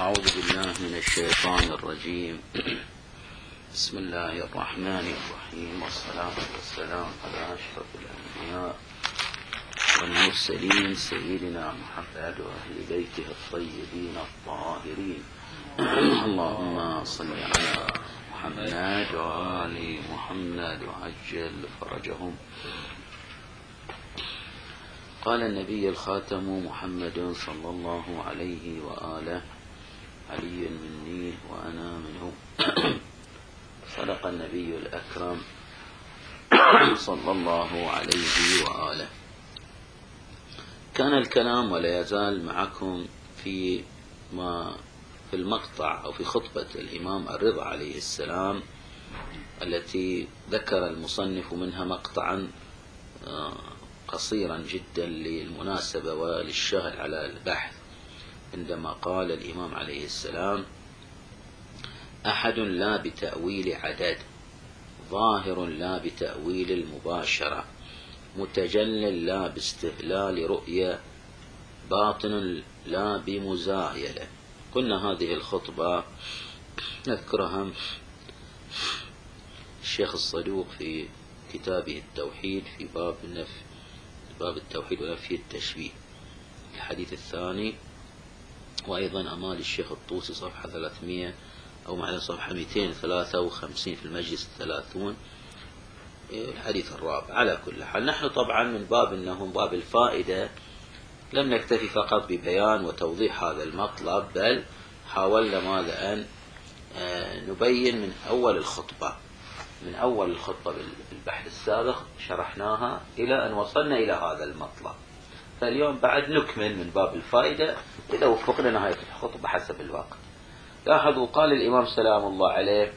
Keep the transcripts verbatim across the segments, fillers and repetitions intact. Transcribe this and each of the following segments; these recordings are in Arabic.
أعوذ بالله من الشيطان الرجيم. بسم الله الرحمن الرحيم، والصلاة والسلام على أشرف الأنبياء والمرسلين سيدنا محمد وأهل بيته الطيبين الطاهرين. اللهم صل على محمد وآل محمد وعجل فرجهم. قال النبي الخاتم محمد صلى الله عليه وآله: علي مني وأنا منه. صدق النبي الأكرم صلى الله عليه وآله. كان الكلام ولا يزال معكم في ما في المقطع أو في خطبة الإمام الرضا عليه السلام التي ذكر المصنف منها مقطعا قصيرا جدا للمناسبة وللشاهد على البحث، عندما قال الإمام عليه السلام: أحد لا بتأويل عدد، ظاهر لا بتأويل المباشرة، متجل لا باستهلال رؤية، باطن لا بمزايلة. قلنا هذه الخطبة نذكرها الشيخ الصدوق في كتابه التوحيد في باب النفي، باب التوحيد ونفي التشبيه، الحديث الثاني، وأيضا أمال الشيخ الطوسي صفحة ثلاثمائة أو معنا صفحة مئتين وثلاثة وخمسين في المجلس الثلاثون، الحديث الرابع. على كل حال نحن طبعا من باب أنه من باب الفائدة لم نكتفي فقط ببيان وتوضيح هذا المطلب، بل حاولنا ماذا أن نبين من أول الخطبة من أول الخطبة بالبحث السابق شرحناها إلى أن وصلنا إلى هذا المطلب. فاليوم بعد نكمل من باب الفائدة إذا وفقنا نهاية الخطبة حسب الوقت. لاحظوا قال الإمام سلام الله عليه: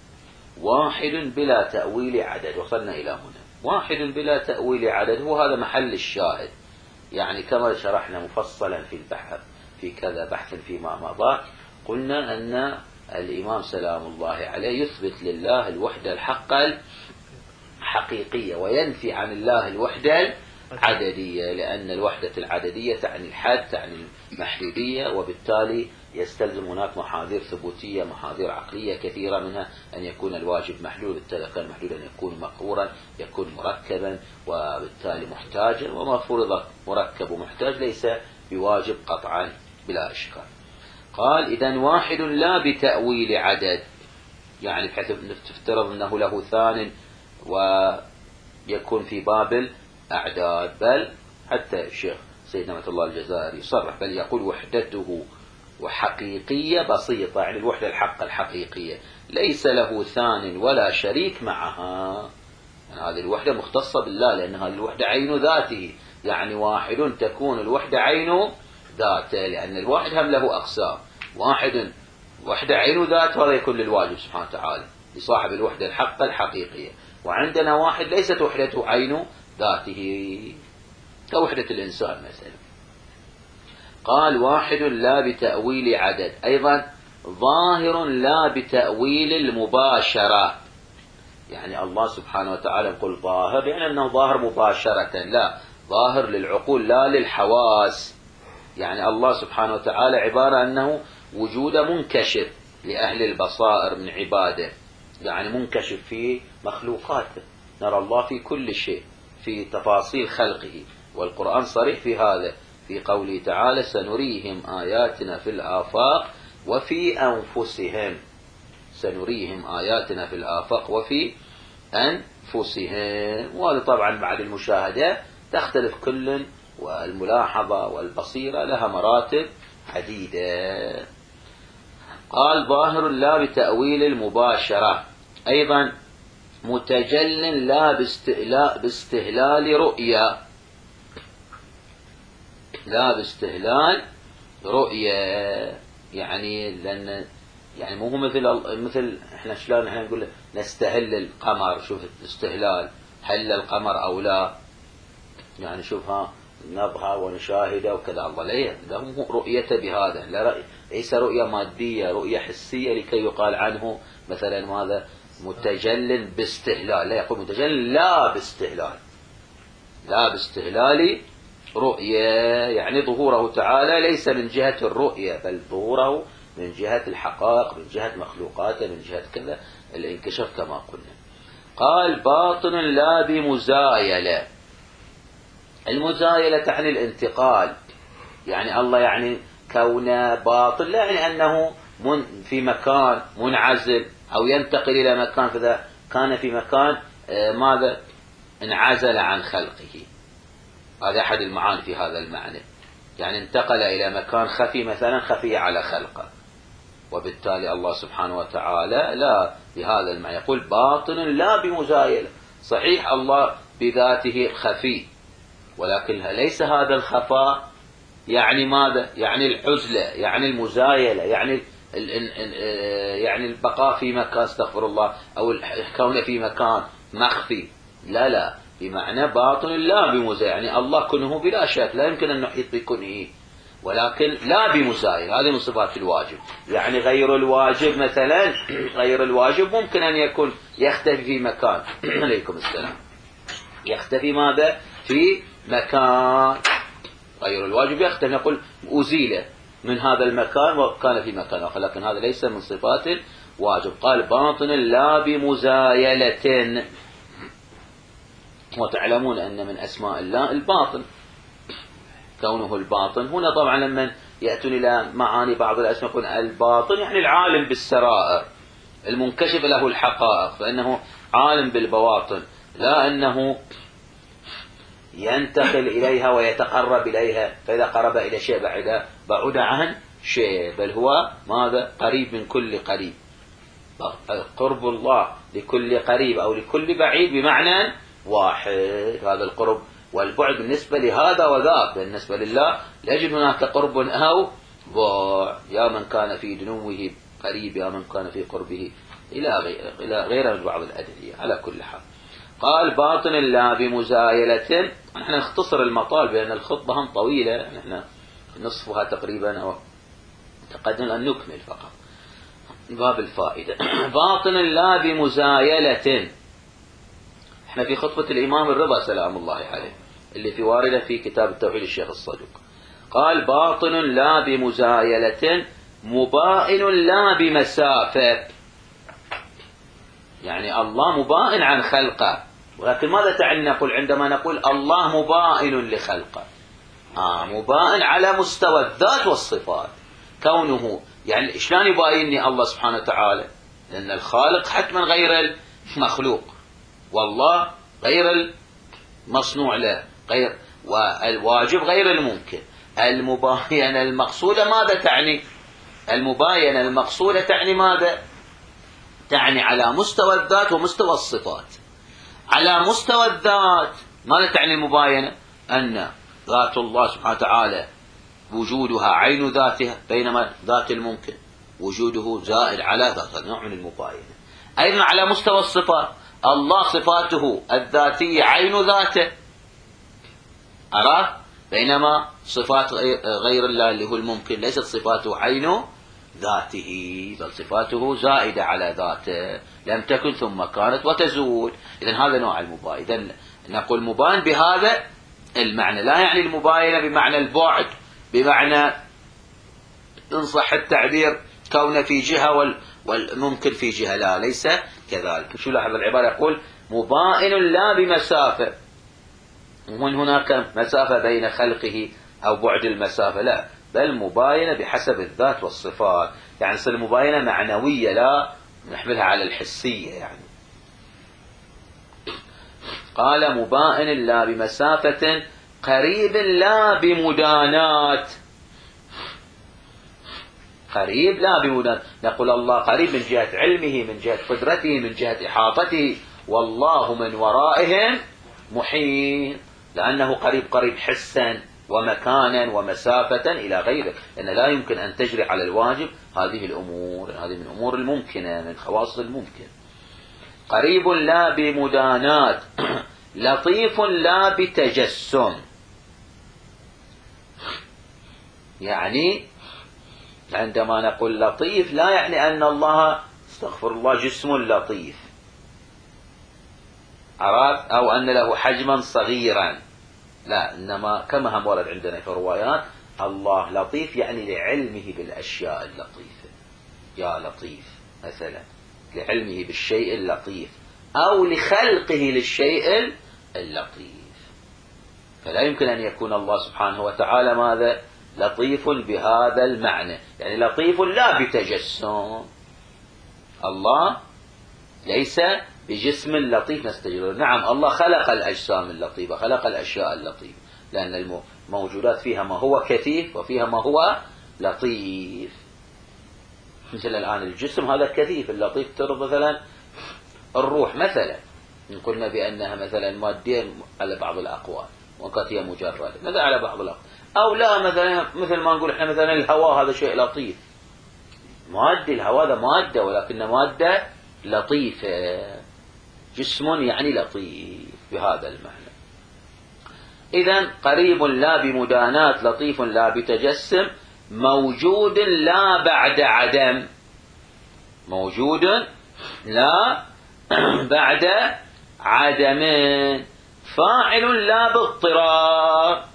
واحد بلا تأويل عدد. وصلنا إلى هنا، واحد بلا تأويل عدد، هو هذا محل الشاهد. يعني كما شرحنا مفصلا في البحث في كذا بحث فيما مضى، قلنا أن الإمام سلام الله عليه يثبت لله الوحدة الحقة الحقيقية، وينفي عن الله الوحدة العددية، لأن الوحدة العددية تعني الحد، تعني المحدودية، وبالتالي يستلزم هناك محاذير ثبوتية، محاذير عقلية كثيرة، منها أن يكون الواجب محدود، بالتالي كان محدودا يكون مقهورا، يكون مركبا، وبالتالي محتاجا، وما فرض مركب ومحتاج ليس بواجب قطعا بلا إشكال. قال: إذن واحد لا بتأويل عدد، يعني بحيث تفترض أنه له ثان ويكون في باب الأعداد، بل حتى الشيخ سيدنا نعمة الله الجزائري يصرح، بل يقول وحدته وحقيقية بسيطة، يعني الوحدة الحقة الحقيقية ليس له ثان ولا شريك معها. يعني هذه الوحدة مختصة بالله، لأن هذه الوحدة عين ذاته، يعني واحد تكون الوحدة عين ذاته، لأن الواحد هم له أقسام، واحد وحدة عين ذات، وهذا يكون للواجب سبحانه وتعالى لصاحب الوحدة الحقة الحقيقية. وعندنا واحد ليست وحدته عين ذاته كوحدة الإنسان مثلا. قال: واحد لا بتأويل عدد، أيضا ظاهر لا بتأويل المباشرة. يعني الله سبحانه وتعالى يقول ظاهر يعني أنه ظاهر مباشرة، لا، ظاهر للعقول لا للحواس. يعني الله سبحانه وتعالى عبارة أنه وجود منكشف لأهل البصائر من عباده، يعني منكشف في مخلوقاته، نرى الله في كل شيء، في تفاصيل خلقه، والقرآن صريح في هذا في قوله تعالى: سنريهم آياتنا في الآفاق وفي أنفسهم. سنريهم آياتنا في الآفاق وفي أنفسهم. وهذا طبعا بعد المشاهدة تختلف كل، والملاحظة والبصيرة لها مراتب عديدة. قال: ظاهر لا بتأويل المباشرة، أيضا متجل لا باستهلال رؤية، لا باستهلال رؤية. يعني لأن يعني مو مثل مثل احنا شلون احنا نقول نستهل القمر، شوف الاستهلال، هل القمر أو لا، يعني شوفها نبغى ونشاهده وكذا. الله لا له رؤيته بهذا، لا رأي، ليس رؤية مادية، رؤية حسية لكي يقال عنه مثلا ماذا متجل باستهلال. لا، يقول متجل لا باستهلال، لا باستهلال رؤية، يعني ظهوره تعالى ليس من جهة الرؤية، بل ظهوره من جهة الحقائق، من جهة مخلوقاته، من جهة كذا الانكشاف كما قلنا. قال باطن لا بمزايلة. المزايلة تعني الانتقال، يعني الله يعني كونه باطن لا يعني أنه من في مكان منعزل أو ينتقل إلى مكان، فإذا كان في مكان ماذا انعزل عن خلقه. هذا أحد المعاني في هذا المعنى، يعني انتقل إلى مكان خفي مثلا، خفي على خلقه، وبالتالي الله سبحانه وتعالى لا بهذا المعنى. يقول باطن لا بمزايلة. صحيح الله بذاته خفي، ولكن ليس هذا الخفاء يعني ماذا؟ يعني العزلة، يعني المزايلة، يعني يعني البقاء في مكان، استغفر الله، أو الكون في مكان مخفي. لا لا، بمعنى باطن لا بمزايلة، يعني الله كنه بلا شك، لا يمكن أن نحيط بكنه، ولكن لا بمزايلة. هذه من صفات الواجب. يعني غير الواجب مثلا، غير الواجب ممكن أن يكون يختفي في مكان عليكم السلام، يختفي ماذا؟ في مكان. غير الواجب يختفي، نقول أزيل من هذا المكان وكان في مكان آخر، لكن هذا ليس من صفات الواجب. قال باطن لا بمزايلة. وتعلمون أن من أسماء الله الباطن، كونه الباطن. هنا طبعا لما يأتون إلى معاني بعض الأسماء يقول الباطن يعني العالم بالسرائر، المنكشف له الحقائق، فإنه عالم بالبواطن، لا أنه ينتقل إليها ويتقرب إليها، فإذا قرب إلى شيء بعد بعد عن شيء، بل هو ماذا؟ قريب من كل قريب. قرب الله لكل قريب أو لكل بعيد بمعنى واحد. هذا القرب والبعد بالنسبة لهذا وذاك، بالنسبة لله لا يجد هناك قرب أو بعد. يا من كان في دنوه قريب، يا من كان في قربه، إلى غير إلى غير بعض الأدعية. على كل حال قال باطن لا بمزايلة. نحن نختصر المطال بأن الخطبة هم طويلة، نحن نصفها تقريبا أو تقدم أن نكمل فقط باب الفائدة. باطن لا بمزايلة. احنا في خطبة الإمام الرضا سلام الله عليه اللي في واردة في كتاب التوحيد الشيخ الصدوق. قال باطن لا بمزايلة مبائن لا بمسافة. يعني الله مبائن عن خلقه، ولكن ماذا تعني نقول عندما نقول الله مبائن لخلقه؟ آه مبائن على مستوى الذات والصفات. كونه يعني شلون يباينني الله سبحانه وتعالى؟ لأن الخالق حتما غير المخلوق، والله غير المصنوع له، غير والواجب غير الممكن. المباينة المقصودة ماذا تعني؟ المباينة المقصودة تعني ماذا؟ تعني على مستوى الذات ومستوى الصفات. على مستوى الذات ماذا تعني المباينة؟ أن ذات الله سبحانه وتعالى وجودها عين ذاتها، بينما ذات الممكن وجوده زائد على ذات، نوع من المباينة. أيضا على مستوى الصفات، الله صفاته الذاتية عين ذاته، أراه، بينما صفات غير الله اللي هو الممكن ليست صفاته عين ذاته، بل صفاته زائدة على ذاته، لم تكن ثم كانت وتزول. إذن هذا نوع المباينة. إذن نقول مباين بهذا المعنى، لا يعني المباينة بمعنى البعد، بمعنى إن صح التعبير كون في جهة والممكن في جهة، لا ليس كذلك. شو لاحظ العبارة؟ يقول مبائن لا بمسافة، ومن هناك مسافة بين خلقه أو بعد المسافة، لا، بل مباينة بحسب الذات والصفات. يعني تصير مباينة معنوية، لا نحملها على الحسية. يعني قال مبائن لا بمسافة قريب لا بمدانات. قريب لا بمدانات. نقول الله قريب من جهة علمه، من جهة قدرته، من جهة إحاطته، والله من ورائهم محيط، لأنه قريب قريب حسا ومكانا ومسافة إلى غيره، لأن لا يمكن أن تجري على الواجب هذه الأمور، هذه من أمور الممكنة، من خواص الممكن. قريب لا بمدانات لطيف لا بتجسم. يعني عندما نقول لطيف لا يعني أن الله استغفر الله جسم لطيف، عرفت، أو أن له حجما صغيرا، لا، إنما كما هم ورد عندنا في الروايات الله لطيف يعني لعلمه بالأشياء اللطيفة، يا لطيف مثلا لعلمه بالشيء اللطيف أو لخلقه للشيء اللطيف. فلا يمكن أن يكون الله سبحانه وتعالى ماذا؟ لطيف بهذا المعنى، يعني لطيف لا بتجسم، الله ليس بجسم لطيف نستجير. نعم الله خلق الأجسام اللطيفة، خلق الأشياء اللطيفة، لأن الموجودات فيها ما هو كثيف وفيها ما هو لطيف. مثل الآن الجسم هذا كثيف، اللطيف ترى مثلا الروح مثلا، إن قلنا بأنها مثلا مادية على بعض الأقوال وقد هي مجردة مثلا على بعض الأقوال، أو لا مثلا مثل ما نقول إحنا مثلا الهواء هذا شيء لطيف، مادة الهواء هذا مادة ولكن مادة لطيفة، جسم يعني لطيف بهذا المعنى. إذن قريب لا بمدانات، لطيف لا بتجسم، موجود لا بعد عدم، موجود لا بعد عدم، فاعل لا باضطرار.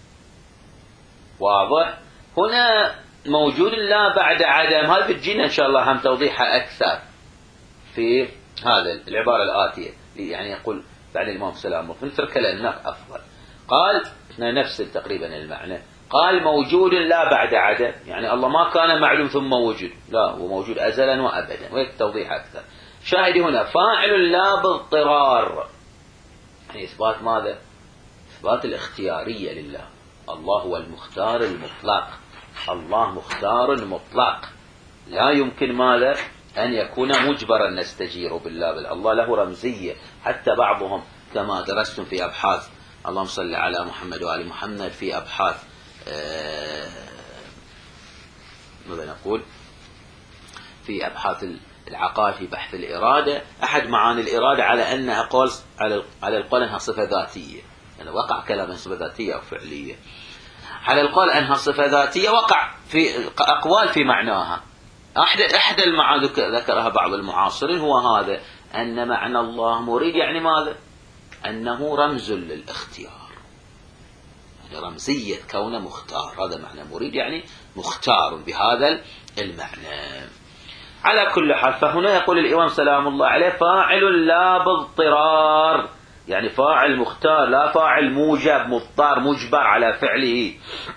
واضح؟ هنا موجود لا بعد عدم، هذا بتجينا إن شاء الله هم توضيحها أكثر في هذا العبارة الآتية، يعني يقول بعد الإمام سلام نترك لأنك أفضل. قال نفس تقريبا المعنى، قال موجود لا بعد عدم، يعني الله ما كان معلوم ثم وجد، لا هو موجود أزلا وأبدا، وهيك توضيح أكثر. شاهدي هنا فاعل لا باضطرار، يعني إثبات ماذا؟ إثبات الاختيارية لله، الله هو المختار المطلق، الله مختار مطلق، لا يمكن ماذا؟ أن يكون مجبرا نستجير بالله، بل الله له رمزية، حتى بعضهم كما درستم في أبحاث، اللهم صل على محمد وآل محمد، في أبحاث آه ماذا نقول في أبحاث العقائد في بحث الإرادة، أحد معاني الإرادة على أنها قول على على القول أنها صفة ذاتية، يعني وقع كلام صفة ذاتية أو فعلية، على القول أنها صفة ذاتية وقع في أقوال في معناها. أحد أحد المعاني ذكرها بعض المعاصرين هو هذا، أن معنى الله مريد يعني ماذا؟ أنه رمز للاختيار، يعني رمزية كونه مختار، هذا معنى مريد يعني مختار بهذا المعنى. على كل حال فهنا يقول الإمام سلام الله عليه فاعل لا باضطرار، يعني فاعل مختار لا فاعل موجب مضطر مجبر على فعله.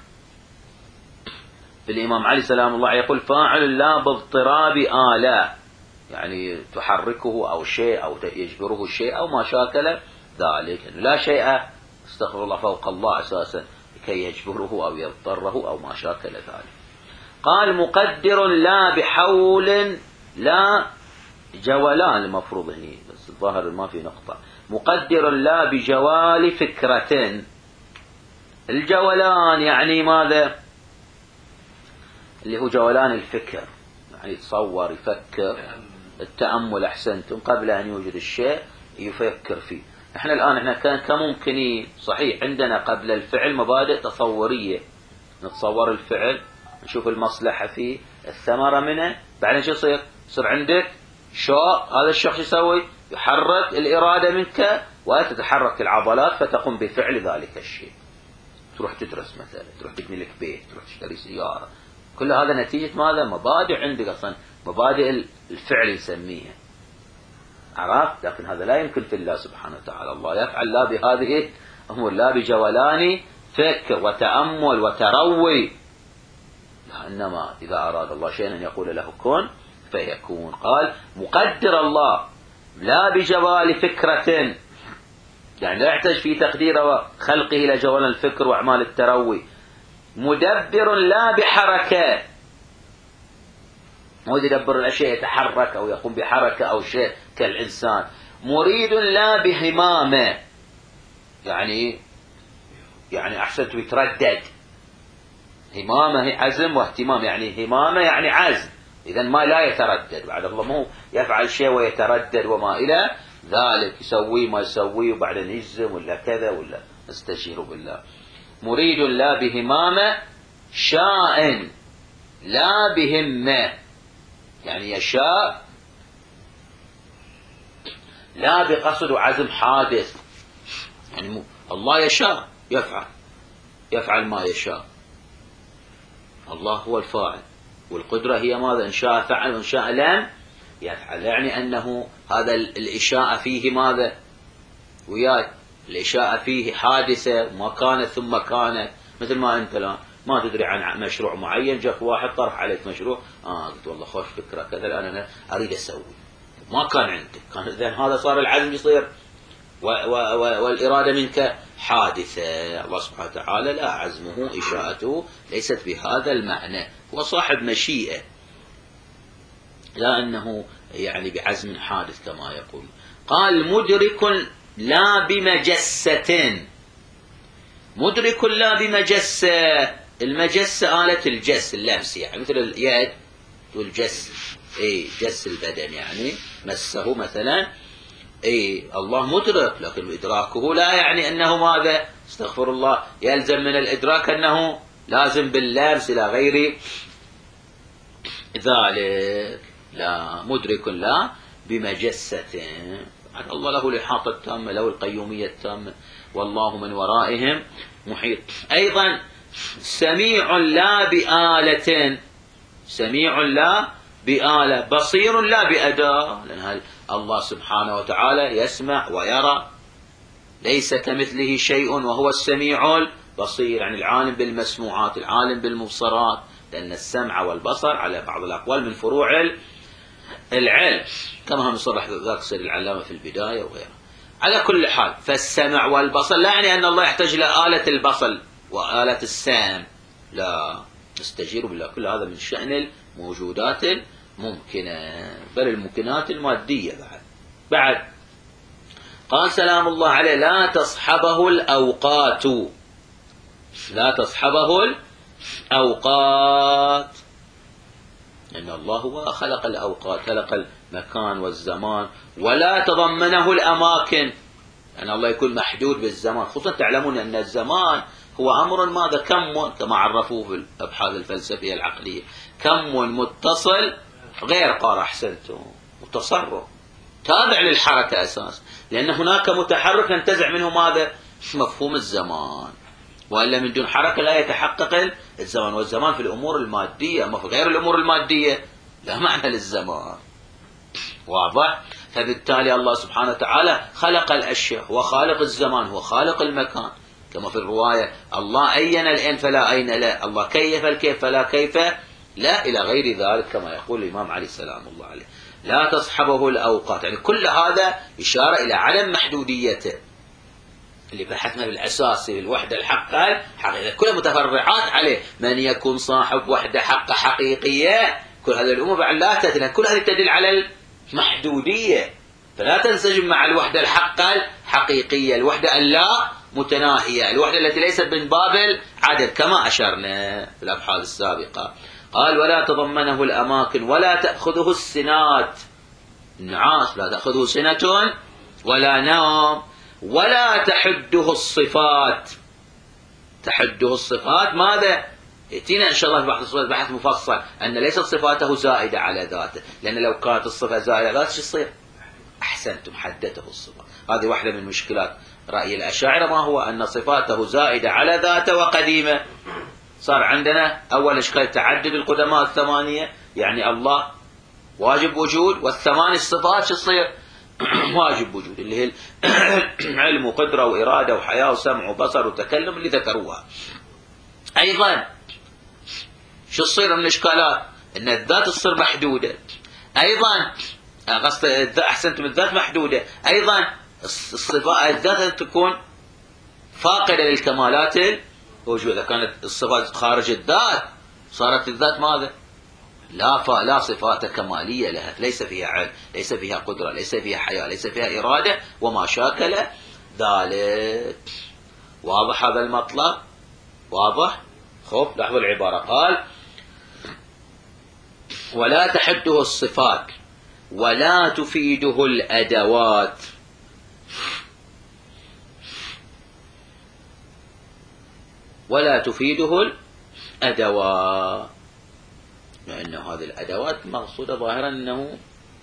الإمام علي سلام الله عليه يقول فاعل لا باضطراب آلاء، يعني تحركه أو شيء أو يجبره شيء أو ما شاكل ذلك، يعني لا شيء استغفر الله فوق الله أساسا لكي يجبره أو يضطره أو ما شاكل ذلك. قال مقدر لا بحول لا جولان، المفروض هنا بس الظاهر ما في نقطة، مقدر لا بجوال فكرة. الجولان يعني ماذا؟ اللي هو جولان الفكر، يعني يتصور يفكر، التأمل أحسنتم، قبل أن يوجد الشيء يفكر فيه. احنا الآن احنا كان كممكنين صحيح عندنا قبل الفعل مبادئ تصورية، نتصور الفعل نشوف المصلحة فيه الثمرة منه، بعدين شو يصير؟ يصير عندك شاء، هذا الشخص يسوي يحرك الإرادة منك وتتحرك العضلات فتقوم بفعل ذلك الشيء، تروح تدرس مثلا، تروح تبني لك بيت، تروح تشتري سيارة، كل هذا نتيجة ماذا؟ مبادئ عندك أصلا، مبادئ الفعل نسميها، عرفت؟ لكن هذا لا يمكن في الله سبحانه وتعالى، الله يفعل لا بهذه الأمور، لا بجولان فكر وتأمل وتروي، إنما إذا أراد الله شيئا أن يقول له كن فيكون. قال مقدر الله لا بجوال فكرة، يعني لا يحتاج في تقدير وخلقه إلى جوال الفكر وأعمال التروي. مدبر لا بحركة، مو يدبر الأشياء يتحرك أو يقوم بحركة أو شيء كالإنسان. مريد لا بهمامة، يعني يعني أحسنت يتردد، همامة هي عزم واهتمام، يعني همامة يعني عزم، إذا ما لا يتردد، بعد الله مو يفعل شيء ويتردد وما إلى ذلك، يسوي ما يسوي وبعدين يجزم ولا كذا ولا استشير بالله. مريد لا بهمامة، شاء لا بهمة، يعني يشاء لا بقصد وعزم حادث، يعني الله يشاء يفعل يفعل ما يشاء، الله هو الفاعل، والقدرة هي ماذا؟ إن شاء فعل وإن شاء لم يفعل. يعني أنه هذا الإشاء فيه ماذا؟ وياي الإشاء فيه حادثة وما كانت ثم كانت. مثل ما أنت الآن ما تدري عن مشروع معين، جاك واحد طرح عليك مشروع، آه قلت والله خوش فكرة كذا الآن أنا أريد أسوي، ما كان عندك، كان إذن هذا صار العزم يصير و و و والإرادة منك حادثة. الله سبحانه وتعالى لا، عزمه إشاءته ليست بهذا المعنى، هو صاحب مشيئة، لا أنه يعني بعزم حادث كما يقول. قال مدرك لا بمجسة، مدرك لا بمجسة. المجسة آلة الجس، اللمس، يعني مثل اليد والجس، اي جس البدن، يعني مسه مثلا. اي الله مدرك، لكن إدراكه لا يعني أنه ماذا؟ استغفر الله، يلزم من الإدراك أنه لازم باللمس إلى غير ذلك. لا، مدرك لا بمجسة. الله له الإحاطة التامة، له القيومية التامة، والله من ورائهم محيط. أيضا سميع لا بآلة، سميع لا بآلة، بصير لا بأداة، لأن الله سبحانه وتعالى يسمع ويرى، ليس كمثله شيء وهو السميع البصير، يعني العالم بالمسموعات، العالم بالمبصرات، لأن السمع والبصر على بعض الأقوال من فروع العلم، كما هم صرح ذاك سيد العلامة في البداية وغيره. على كل حال، فالسمع والبصر لا يعني أن الله يحتاج إلى آلة البصر وآلة السمع، لا، نستجير بالله، كل هذا من شأن الموجودات الممكنة، بل الممكنات المادية بعد. بعد قال سلام الله عليه لا تصحبه الأوقات، لا تصحبه الأوقات، لأن الله هو خلق الأوقات، خلق المكان والزمان، ولا تضمنه الأماكن، لأن الله يكون محدود بالزمان. خصوصا تعلمون أن الزمان هو أمر ماذا؟ كم، كما عرفوه في الأبحاث الفلسفية العقلية، كم متصل غير قار، أحسنتم، وتصرف تابع للحركة أساس، لأن هناك متحرك ينتزع منه ماذا؟ مفهوم الزمان، وإلا من دون حركة لا يتحقق الزمان، والزمان في الأمور المادية، أما في غير الأمور المادية لا معنى للزمان، واضح؟ فبالتالي الله سبحانه وتعالى خلق الأشياء، هو خالق الزمان، هو خالق المكان، كما في الرواية الله أين الأين فلا أين لا، الله كيف الكيف فلا كيف لا، إلى غير ذلك، كما يقول الإمام علي سلام الله عليه. لا تصحبه الأوقات، يعني كل هذا إشارة إلى عدم محدوديته اللي بحثنا بالأساس في الوحدة الحقة حقيقة، كل متفرعات عليه، من يكون صاحب وحدة حقة حقيقية، كل هذه الأمور بعد لا تدل، كل هذه تدل على المحدودية، فلا تنسجم مع الوحدة الحقة الحقيقية، الوحدة اللا متناهية، الوحدة التي ليست من باب العدد، كما أشرنا في الأبحاث السابقة. قال ولا تضمنه الأماكن، ولا تأخذه السنات، النعاس لا تأخذه سنة ولا نوم، ولا تحده الصفات، تحده الصفات ماذا؟ يأتينا إن شاء الله في بعض الصفات بحث مفصل أن ليست صفاته زائدة على ذاته، لأن لو كانت الصفة زائدة على ذاته شو يصير؟ أحسنتم، حدته الصفات. هذه واحدة من مشكلات رأي الأشاعرة، ما هو أن صفاته زائدة على ذاته وقديمة. صار عندنا أول إشكال تعدد القدماء الثمانية، يعني الله واجب وجود، والثماني الصفات شو تصير؟ واجب وجود، اللي هي علم وقدرة وإرادة وحياة وسمع وبصر وتكلم اللي ذكروها. أيضا شو تصير من الإشكالات؟ أن الذات تصير محدودة، أيضا قصد أحسنتم الذات محدودة، أيضا الصفات الذات تكون فاقدة للكمالات الوجود، إذا كانت الصفات خارج الذات صارت الذات ماذا؟ لا لا صفات كمالية لها، ليس فيها علم، ليس فيها قدرة، ليس فيها حياة، ليس فيها إرادة، وما شاكل ذلك. واضح هذا المطلب؟ واضح؟ خب لاحظوا العبارة، قال ولا تحده الصفات ولا تفيده الأدوات، ولا تفيده الأدوات، لأن هذه الأدوات مقصودة ظاهرا أنه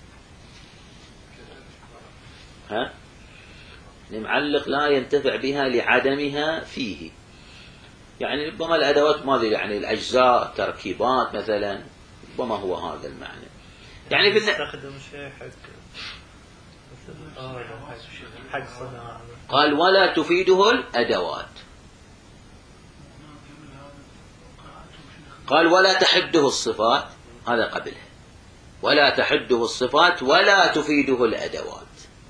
ها المعلق لا ينتفع بها لعدمها فيه، يعني ربما الأدوات ما أدري يعني الأجزاء تركيبات مثلا، ربما هو هذا المعنى. يعني يستخدم شيء حق حق صناعة. قال ولا تفيده الأدوات. قال ولا تحده الصفات، هذا قبله، ولا تحده الصفات ولا تفيده الأدوات.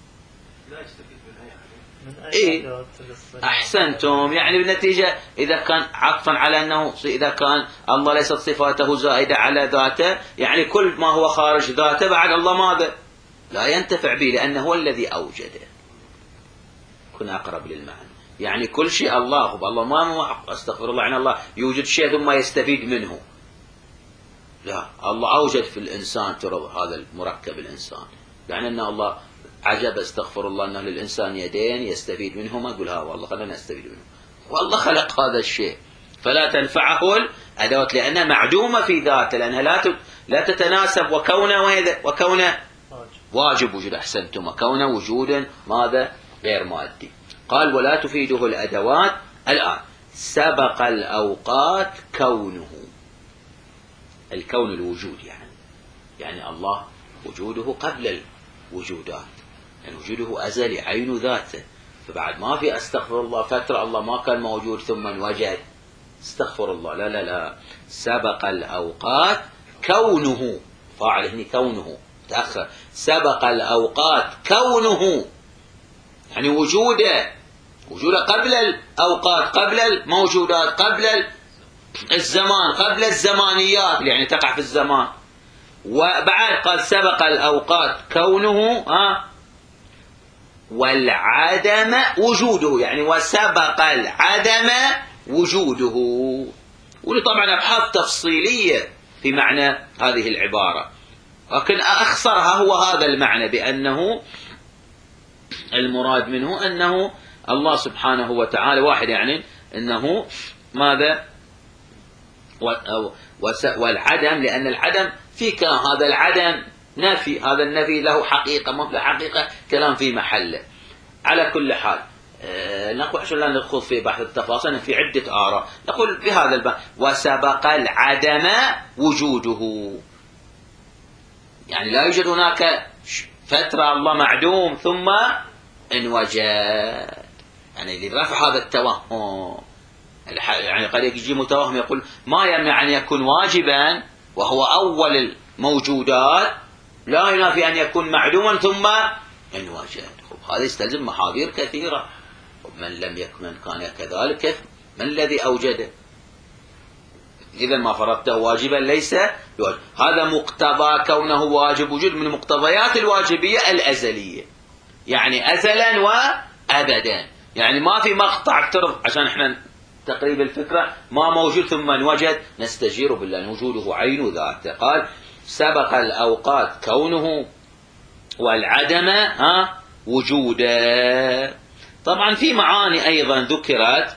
إيه أحسنتم. يعني بالنتيجة إذا كان عطفا على أنه إذا كان الله ليست صفاته زائدة على ذاته، يعني كل ما هو خارج ذاته بعد الله ماذا لا ينتفع به، لأنه هو الذي أوجده. كنا أقرب للمعنى. يعني كل شيء الله الله ما استغفر الله عن الله يوجد شيء ثم يستفيد منه، لا، الله أوجد في الإنسان ترى هذا المركب الإنسان، يعني أن الله عجب استغفر الله أنه للإنسان يدين يستفيد منهما، أقول ها والله خلينا نستفيد منه، والله خلق هذا الشيء، فلا تنفعه الأدوات لأنها معدومة في ذاته، لأنها لا لا تتناسب، وكونه وكونه واجب وجود. أحسنتم. وكونه وجودا ماذا غير مادي. قال ولا تفيده الأدوات. الآن سبق الأوقات كونه، الكون الوجود، يعني يعني الله وجوده قبل الوجودات، يعني وجوده أزلي عين ذاته، فبعد ما في استغفر الله فترة الله ما كان موجود ثم انوجد، استغفر الله، لا لا لا، سبق الأوقات كونه، فاعل هنا كونه تأخر، سبق الأوقات كونه، يعني وجوده وجوده قبل الأوقات، قبل الموجودات، قبل الزمان، قبل الزمانيات يعني تقع في الزمان. وبعد قال سبق الأوقات كونه ها والعدم وجوده، يعني وسبق العدم وجوده. وطبعا أبحاث تفصيلية في معنى هذه العبارة، لكن أخصرها هو هذا المعنى، بأنه المراد منه أنه الله سبحانه وتعالى واحد، يعني أنه ماذا والعدم، لأن العدم في كلام، هذا العدم نفي، هذا النفي له حقيقة ما له حقيقة، كلام في محله. على كل حال أه نقول عشان لا ندخل في بحث التفاصيل، في عدة آراء، نقول بهذا الباب وسبق العدم وجوده، يعني لا يوجد هناك فترة الله معدوم ثم انوجد، يعني لرفع هذا التوهم. يعني قد يجي متوهم يقول ما يمنع أن يكون واجبا وهو أول الموجودات، لا ينافي أن يكون معدوما ثم انوجد. هذا يستلزم محاذير كثيرة، ومن لم يكن من كان كذلك من الذي أوجده؟ إذا ما فرضته واجبا ليس بواجب. هذا مقتضى كونه واجب وجود من مقتضيات الواجبية الأزلية، يعني أزلا وأبدا، يعني ما في مقطع افترض عشان احنا تقريب الفكرة ما موجود ثم انوجد، نستجير بالله وجوده عين ذاته. قال سبق الأوقات كونه والعدم ها وجوده. طبعا في معاني أيضا ذكرت،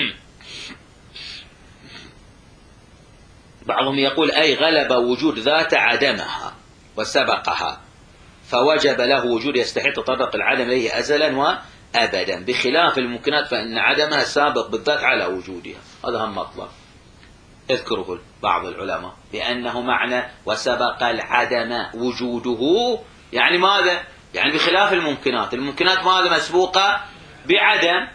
بعضهم يقول أي غلب وجود ذات عدمها وسبقها فوجب له وجود يستحق تطرق العدم إليه أزلا وأبدا، بخلاف الممكنات فإن عدمها سابق بالذات على وجودها. هذا هم مطلب اذكره بعض العلماء بأنه معنى وسبق العدم وجوده، يعني ماذا؟ يعني بخلاف الممكنات، الممكنات ماذا مسبوقة بعدم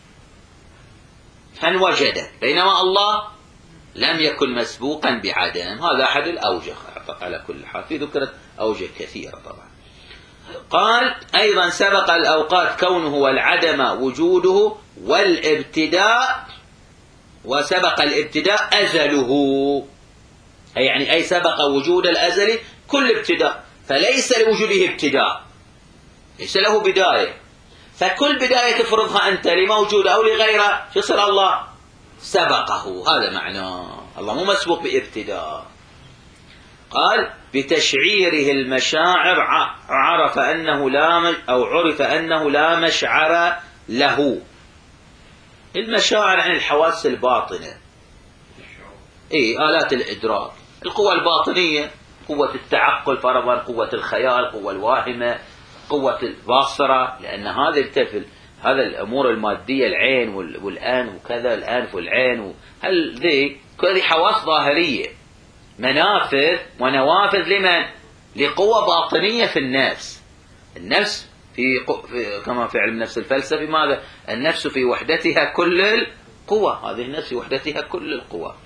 فانوجدت، بينما الله لم يكن مسبوقا بعدم. هذا أحد الأوجه على كل حال، في ذكرت أوجه كثيرة طبعا. قال أيضا سبق الأوقات كونه والعدم وجوده والابتداء، وسبق الابتداء أزله، أي يعني أي سبق وجود الأزل كل ابتداء، فليس لوجوده ابتداء، ليس له بداية، فكل بداية تفرضها أنت لموجود أو لغيره يصير الله سبقه. هذا معناه الله مو مسبوق بابتداء. قال بتشعيره المشاعر عرف أنه لا أو عرف أنه لا مشعر له. المشاعر عن الحواس الباطنة، إيه آلات الإدراك، القوة الباطنية، قوة التعقل فرضا، قوة الخيال، قوة الواهمة، قوة الباصرة، لأن هذا التفل هذا الأمور المادية، العين والأنف وكذا، الأنف والعين، هل ذي كل حواس ظاهرية، منافذ ونوافذ لمن؟ لقوة باطنية في النفس. النفس في, في كما في علم النفس الفلسفي ماذا؟ النفس في وحدتها كل القوى، هذه النفس في وحدتها كل القوى.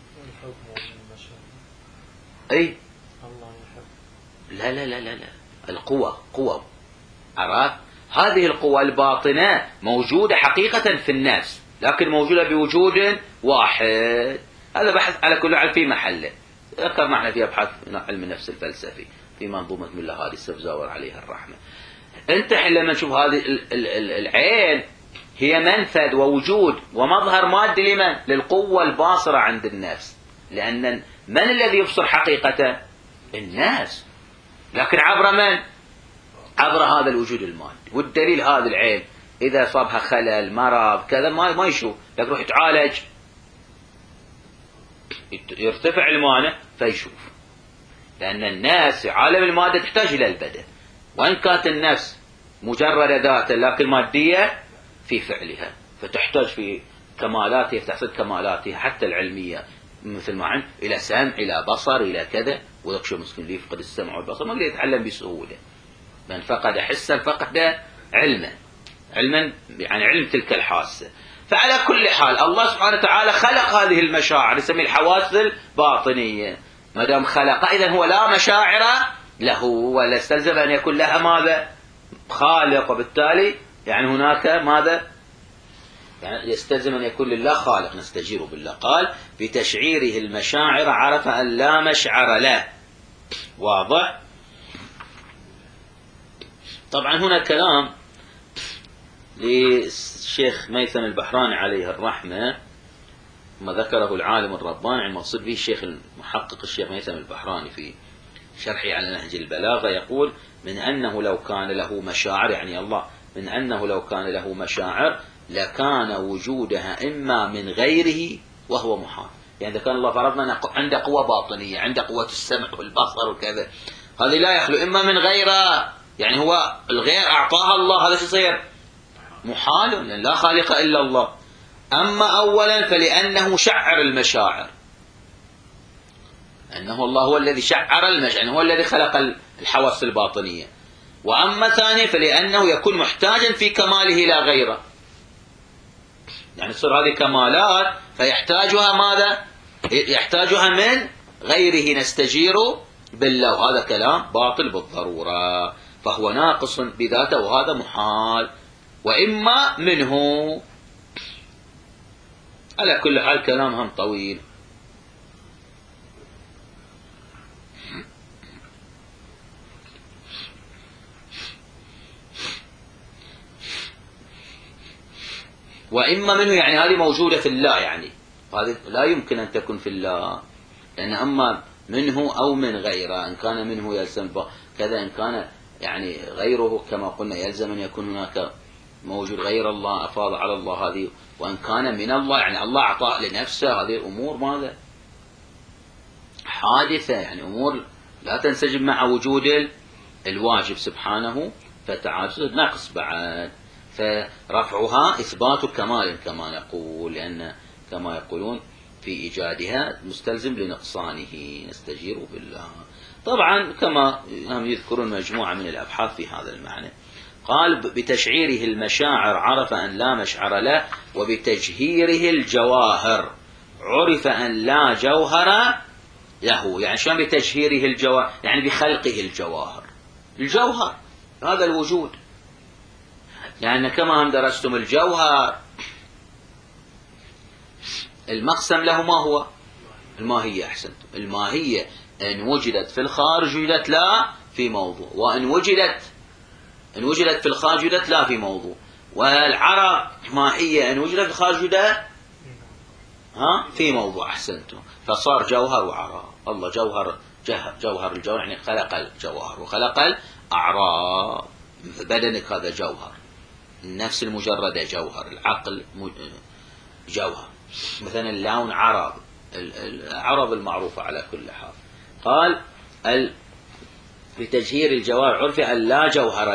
أي لا لا لا لا لا القوى قوى، عرفت؟ هذه القوى الباطنة موجودة حقيقة في النفس، لكن موجودة بوجود واحد. هذا بحث على كل حال في محله، ذكر معنا في أبحاث علم النفس الفلسفي في منظومة من هذه السفزاور عليها الرحمة. أنت لما تشوف هذه العين هي منفذ ووجود ومظهر مادي لمن؟ للقوة الباصرة عند النفس، لأن من الذي يبصر حقيقة؟ الناس، لكن عبر من؟ عبر هذا الوجود المادي. والدليل هذه العين إذا صابها خلل مرض كذا ما ما يشوف، لكن يروح يتعالج يرتفع المانع فيشوف، لأن الناس عالم المادة تحتاج إلى البدن، وإن كانت النفس مجرد ذات لكن مادية في فعلها، فتحتاج في كمالاتها، تحصل كمالاتها حتى العلمية، مثل ما عن إلى سمع إلى بصر إلى كذا. وذاك شو مسكين اللي يفقد السمع والبصر ما يقدر يتعلم بسهولة. من فقد حسا فقد علما، علما يعني علم تلك الحاسة. فعلى كل حال الله سبحانه وتعالى خلق هذه المشاعر، يسمي الحواس الباطنية. ما دام خلق إذن هو لا مشاعر له، ولا استلزم أن يكون لها ماذا؟ خالق، وبالتالي يعني هناك ماذا؟ يعني يستلزم أن يكون لله خالق، نستجير بالله. قال بتشعيره المشاعر عرف أن لا مشعر له. واضح؟ طبعا هنا كلام للشيخ ميثم البحراني عليه الرحمة، ما ذكره العالم الرباني المقصود به الشيخ المحقق الشيخ ميثم البحراني في شرحه على نهج البلاغة، يقول من أنه لو كان له مشاعر، يعني الله من أنه لو كان له مشاعر لكان وجودها إما من غيره وهو محال. يعني إذا كان الله فرضنا عنده قوة باطنية، عنده قوة السمع والبصر وكذا، هذه لا يخلو إما من غيره، يعني هو الغير أعطاها الله، هذا يصير محال لأن لا خالق إلا الله. أما أولا فلأنه شعر المشاعر، أنه الله هو الذي شعر المشاعر، يعني هو الذي خلق الحواس الباطنية. وأما ثاني فلأنه يكون محتاجا في كماله إلى غيره، يعني تصير هذه كمالات فيحتاجها ماذا؟ يحتاجها من غيره، نستجير بالله. وهذا كلام باطل بالضرورة، فهو ناقص بذاته وهذا محال. وإما منه، على كل حال كلامهم طويل. وإما منه يعني هذه موجودة في الله، يعني هذه لا يمكن أن تكون في الله، لأن أما منه أو من غيره، إن كان منه يلزم كذا، إن كان يعني غيره كما قلنا يلزم أن يكون هناك موجود غير الله أفاض على الله هذه. وإن كان من الله يعني الله أعطاه لنفسه، هذه الأمور ماذا؟ حادثة، يعني أمور لا تنسجم مع وجود الواجب سبحانه فتعالى، ناقص بعد. فرفعها إثبات كمال كما نقول، لأن كما يقولون في إيجادها مستلزم لنقصانه، نستجير بالله. طبعا كما هم يذكرون مجموعة من الأبحاث في هذا المعنى. قال بتشعيره المشاعر عرف أن لا مشعر له، وبتجهيره الجواهر عرف أن لا جوهر له. يعني شلون بتجهيره الجواهر؟ يعني بخلقه الجواهر، الجوهر هذا الوجود، يعني كما هم درستم الجوهر المقسم له ما هو؟ الماهية. أحسنتم، الماهية إن وجدت في الخارج وجدت لا في موضوع، وإن وجدت إن وجدت في الخارج وجدت لا في موضوع. والعرب ماهية إن وجدت في الخارج وجدت ها في موضوع. أحسنتم، فصار جوهر وعرب. الله جوهر، جوهر الجوهر يعني خلق الجوهر وخلق الأعراض. بدنك هذا جوهر، النفس المجردة جوهر، العقل جوهر. مثلا اللون عرب، العرب المعروفة على كل حال. قال بتجهير الجوهر عرف أن لا جوهر له،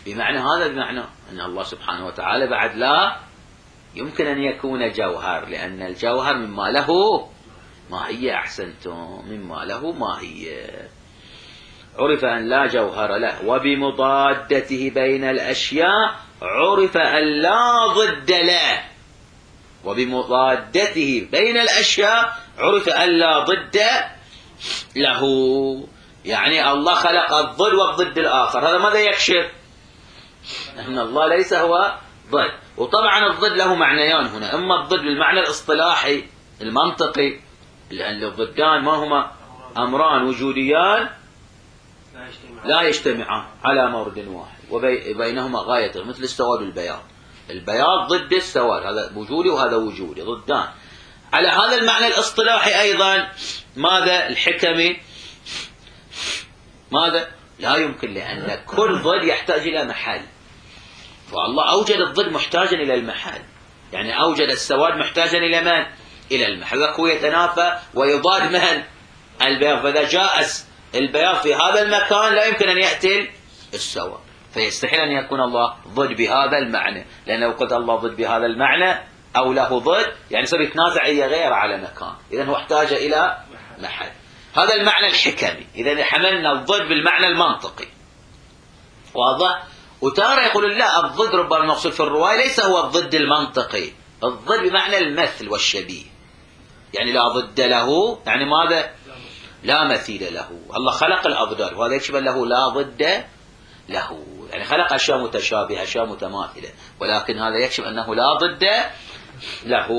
بمعنى هذا، بمعنى أن الله سبحانه وتعالى بعد لا يمكن أن يكون جوهر، لأن الجوهر مما له ماهية. أحسنتم، مما له ماهية. عرف أن لا جوهر له. وبمضادته بين الأشياء عرف أن لا ضد له. وبمضادته بين الأشياء عرف أن لا ضد له. يعني الله خلق الضد والضد الآخر، هذا ماذا يكشف؟ أن الله ليس هو ضد. وطبعا الضد له معنيان هنا، إما الضد بالمعنى الاصطلاحي المنطقي، لأن الضدان ما هما؟ أمران وجوديان لا يجتمعان على مورد واحد وبينهما غاية، مثل السواد والبياض. البياض ضد السواد، هذا وجودي وهذا وجودي، ضدان. على هذا المعنى الاصطلاحي أيضا ماذا؟ الحكمي ماذا؟ لا يمكن، لأن كل ضد يحتاج إلى محل، والله أوجد الضد محتاجا إلى المحل. يعني أوجد السواد محتاجا إلى من؟ إلى المحل. هو يتنافى ويضاد من؟ البياض. فإذا جاء البياض في هذا المكان لا يمكن أن يأتي السواد، فيستحيل أن يكون الله ضد بهذا المعنى، لأن لو قلت الله ضد بهذا المعنى أو له ضد يعني صار يتنازع هي غير على مكان، إذن هو احتاج إلى محل. هذا المعنى الحكمي. إذن حملنا الضد بالمعنى المنطقي، واضح؟ وتارة يقول لا، الضد ربما المقصود في الرواية ليس هو الضد المنطقي، الضد بمعنى المثل والشبيه. يعني لا ضد له، يعني ماذا؟ لا مثيل له. الله خلق الأضداد وهذا يكشف له لا ضد له، يعني خلق أشياء متشابهة أشياء متماثلة، ولكن هذا يكشف أنه لا ضد له.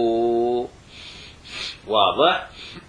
واضح؟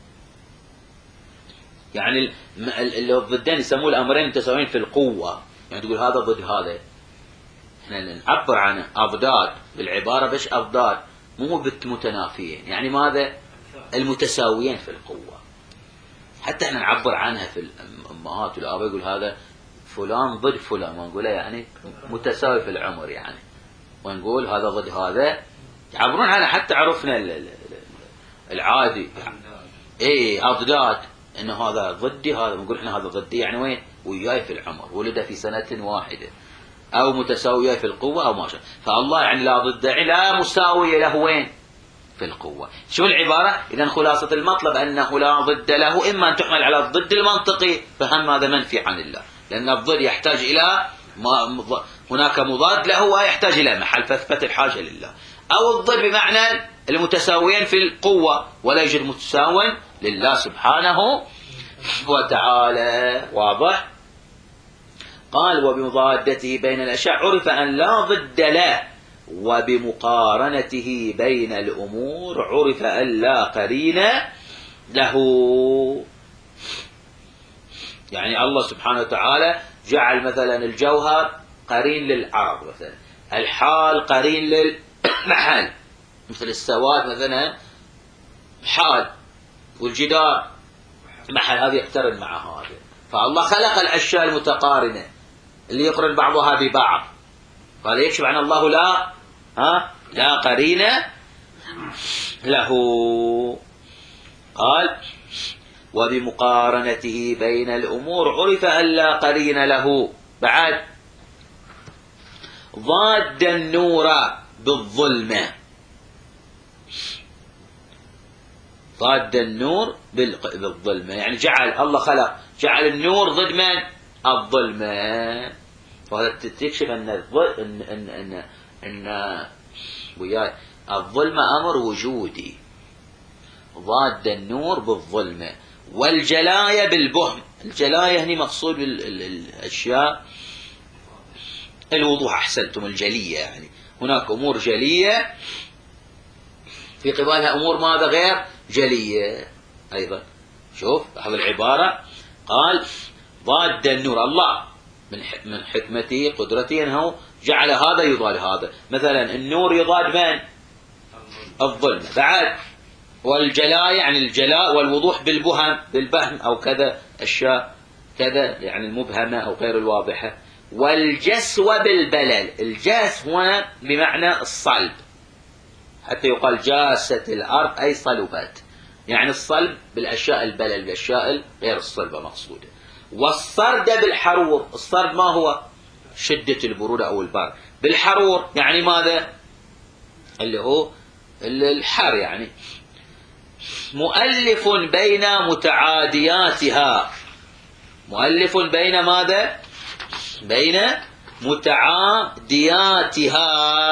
يعني الضدين يسموه الأمرين متساويين في القوة، يعني تقول هذا ضد هذا. احنا نعبر عن أضداد بالعبارة بش أضداد مو بالمتنافيين، يعني ماذا؟ المتساويين في القوة. حتى احنا نعبر عنها في الأمهات والآباء يقول هذا فلان ضد فلان، ونقول يعني متساوي في العمر، يعني ونقول هذا ضد هذا، يعبرون عنها. حتى عرفنا العادي ايه أضداد، انه هذا ضدي هذا، نقول احنا هذا ضدي يعني وين؟ وياي في العمر، ولد في سنة واحدة، او متساوية في القوة او ما شاء. فالله يعني لا ضد لا مساوية له وين؟ في القوة. شو العبارة؟ إذن خلاصة المطلب أنه لا ضد له، إما أن تحمل على الضد المنطقي فهم هذا منفي عن الله، لأن الضد يحتاج إلى ما هناك مضاد له ويحتاج إلى محل، فاثبت الحاجة لله. أو الضد بمعنى المتساويين في القوة، ولا يوجد متساو لله سبحانه وتعالى. واضح؟ قال وبمضادته بين الأشياء عرف أن لا ضد له، وبمقارنته بين الأمور عرف أن لا قرين له. يعني الله سبحانه وتعالى جعل مثلا الجوهر قرين للعرض، مثلا الحال قرين للمحل، مثل السواد مثلا حال، والجدار محل، هذا يقترن مع هذا. فالله خلق الأشياء المتقارنة اللي يقرن بعضها ببعض، قال يكشف عن الله لا ها لا قرين له. قال وبمقارنته بين الأمور عرف أن لا قرين له. بعد ضاد النور بالظلمة، ضاد النور بالظلمة، يعني جعل الله خلق جعل النور ضد من؟ الظلمة. وهذا تكشف أن أن أن أن, أن وياي الظلمة أمر وجودي. ضاد النور بالظلمة. والجلاية بالبهم. الجلاية هني مقصود الأشياء الوضوح، أحسنتم، الجلية، يعني هناك أمور جلية في قبالها أمور ماذا غير جلية أيضا. شوف هذه العبارة، قال ضاد النور، الله من حكمته قدرته أنه جعل هذا يضاد هذا. مثلا النور يضاد من؟ الظلمة. بعد والجلاء يعني الجلاء والوضوح بالبهم، بالبهم أو كذا أشياء كذا يعني المبهمة أو غير الواضحة. والجسو بالبلل، الجاس هو بمعنى الصلب، حتى يقال جاست الأرض أي صلبت، يعني الصلب بالأشياء البلل، بالأشياء غير الصلبة مقصودة. والصرد بالحرور، الصرد ما هو؟ شدة البرودة أو البرد. بالحرور يعني ماذا؟ اللي هو الحر يعني. مؤلف بين متعادياتها، مؤلف بين ماذا؟ بين متعادياتها،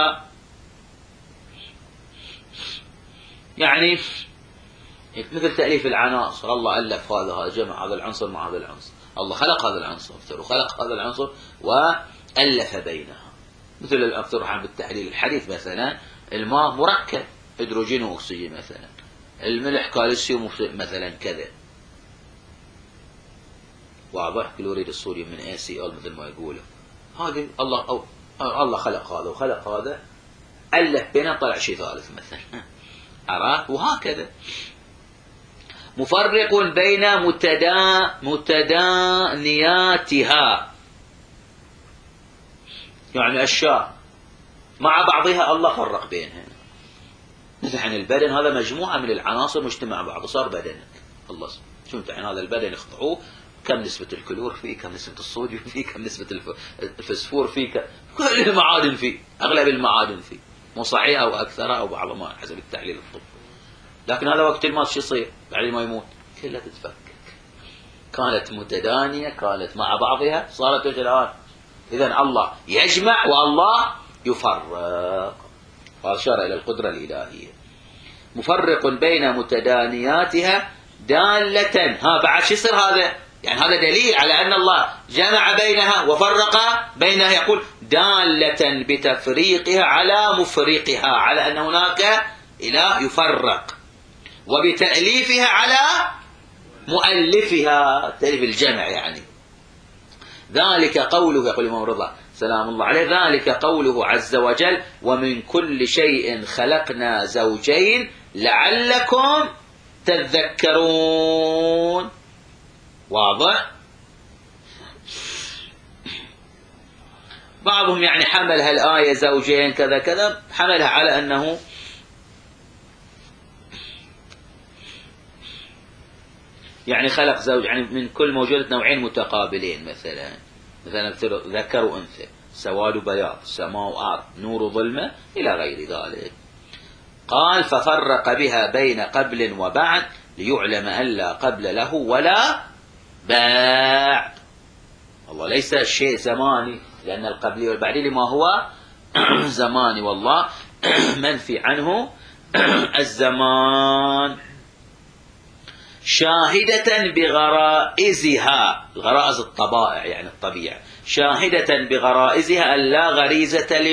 يعني مثل تأليف العناصر، الله ألف هذا جمع هذا العنصر مع هذا العنصر، الله خلق هذا العنصر وخلق هذا العنصر وألف بينها. مثل الأطروحة بالتحليل الحديث مثلا، الماء مركب هيدروجين وأكسجين مثلا، الملح كالسيوم مثلا كذا، واضح، كلوريد الصوديوم من اي سي ال مثل ما يقولوا. هذه الله أو الله خلق هذا وخلق هذا، ألف بينه طلع شيء ثالث مثلا، عرفت؟ وهكذا. مفرق بين متدا متدانياتها، يعني أشياء مع بعضها الله فرق بينها. مثل عن البدن، هذا مجموعة من العناصر مجتمع بعض صار بدنك. الله شو انت عن هذا البدن اخضعوه، كم نسبة الكلور فيه، كم نسبة الصوديوم فيه، كم نسبة الفسفور فيه، كل المعادن فيه، أغلب المعادن فيه، مو صحيح أو أكثرها أو بعضها ما حسب التحليل الطبي. لكن هذا وقت الموت شو يصير؟ بعد ما يموت كلها تتفكك. كانت متدانية، كانت مع بعضها، صارت الآن. إذن الله يجمع والله يفرق، وأشار إلى القدرة الإلهية. مفرق بين متدانياتها دالة، ها بعد شو يصير هذا؟ يعني هذا دليل على أن الله جمع بينها وفرق بينها، يقول دالة بتفريقها على مفرقها، على أن هناك إله يفرق، وبتأليفها على مؤلفها، تأليف الجمع يعني. ذلك قوله، يقول الإمام رضا سلام الله عليه، ذلك قوله عز وجل ومن كل شيء خلقنا زوجين لعلكم تذكرون. واضح؟ بعضهم يعني حملها الآية زوجين كذا كذا، حملها على أنه يعني خلق زوج، يعني من كل موجودة نوعين متقابلين، مثلا مثلا ذكر وأنثى، سواد بياض، سماء وأرض، نور وظلمة، إلى غير ذلك. قال ففرق بها بين قبل وبعد ليعلم أن لا قبل له ولا بعد. الله ليس شيء زماني، لأن القبلي والبعدي لما هو زماني، والله منفي عنه الزمان. شاهدة بغرائزها، الغرائز الطبائع يعني الطبيعة، شاهدة بغرائزها أن لا غريزة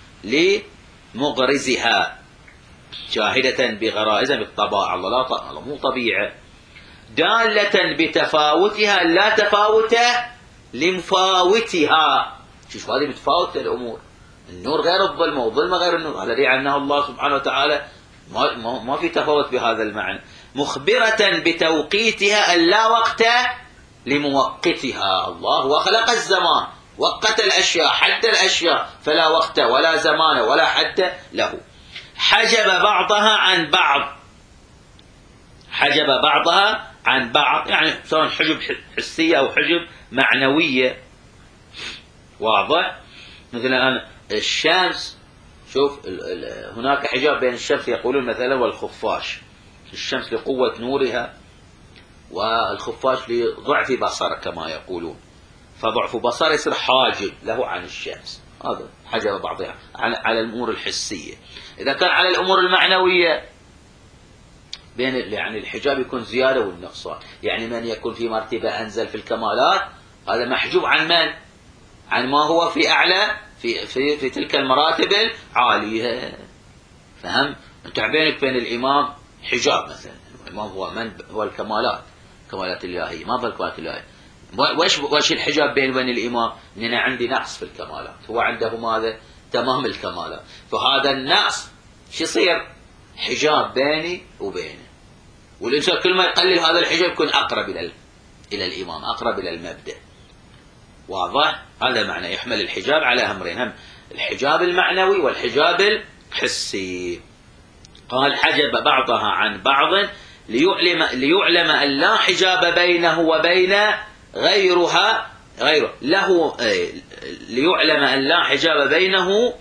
لمغرزها، شاهدة بغرائزها بالطبائع، الله لا ط... الله مو طبيعة. دالة بتفاوتها لا تفاوت لمفاوتها، شوف هذه بتفاوت الأمور، النور غير الظلمة والظلمة غير النور، هذا دليل أنه الله سبحانه وتعالى ما, ما في تفاوت بهذا المعنى. مخبرة بتوقيتها اللا وقت لموقتها، الله هو خلق الزمان، وقت الأشياء، حد الأشياء، فلا وقت ولا زمان ولا حد له. حجب بعضها عن بعض، حجب بعضها عن بعض، يعني سواء حجب حسية أو حجب معنوية. واضح؟ مثلا الشمس، شوف هناك حجاب بين الشمس يقولون مثلا والخفاش، الشمس لقوة نورها والخفاش لضعف بصره كما يقولون، فضعف بصره يصير حاجب له عن الشمس، هذا حجب بعضها على الأمور الحسية. إذا كان على الأمور المعنوية بين يعني الحجاب يكون زيادة والنقصان، يعني من يكون في مرتبة أنزل في الكمالات هذا محجوب عن من؟ عن ما هو في أعلى في في, في تلك المراتب العالية. فهم؟ أنت بينك بين الإمام حجاب مثلا، الإمام هو من هو الكمالات، كمالات الإلهية، ما بالكمالات الإلهية. وش وش الحجاب بين وبين الإمام؟ إن أنا عندي نقص في الكمالات، هو عنده ماذا؟ تمام الكمالات، فهذا النقص شو يصير؟ حجاب بيني وبينه، والإنسان كل ما يقلل هذا الحجاب يكون أقرب إلى إلى الإمام، أقرب إلى المبدأ. واضح؟ هذا معنى يحمل الحجاب على أمرين، هم الحجاب المعنوي والحجاب الحسي. قال حجب بعضها عن بعض ليعلم ليعلم أن لا حجاب بينه وبين غيرها غيره له ليعلم أن لا حجاب بينه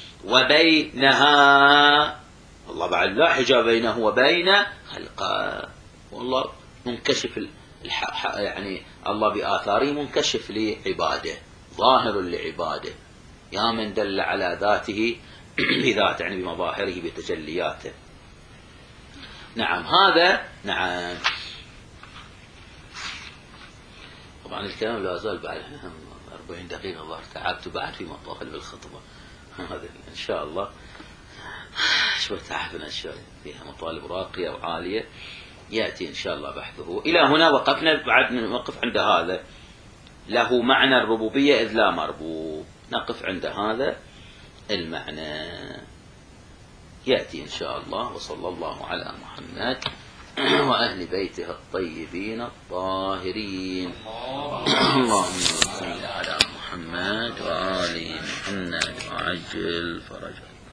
وبينها. الله بعد لا حجاب بينه وبين خلقه، والله منكشف يعني الله بآثاره منكشف لعباده، ظاهر لعباده، يا من دل على ذاته بذات يعني بمظاهره بتجلياته. نعم هذا نعم. طبعا الكلام لا زال بعد أربعين دقيقة، ظهر تعبت بعد في مطاف بالخطبة هذا إن شاء الله شوي تعبنا شوي فيها مطالب راقية وعالية، يأتي إن شاء الله بحثه. إلى هنا وقفنا، بعد نوقف عند هذا له معنى الربوبية إذ لا مربوب، نقف عند هذا المعنى، يأتي إن شاء الله. وصلى الله على محمد وأهل بيته الطيبين الطاهرين. اللهم صل على محمد وآل محمد وعجل فرجه.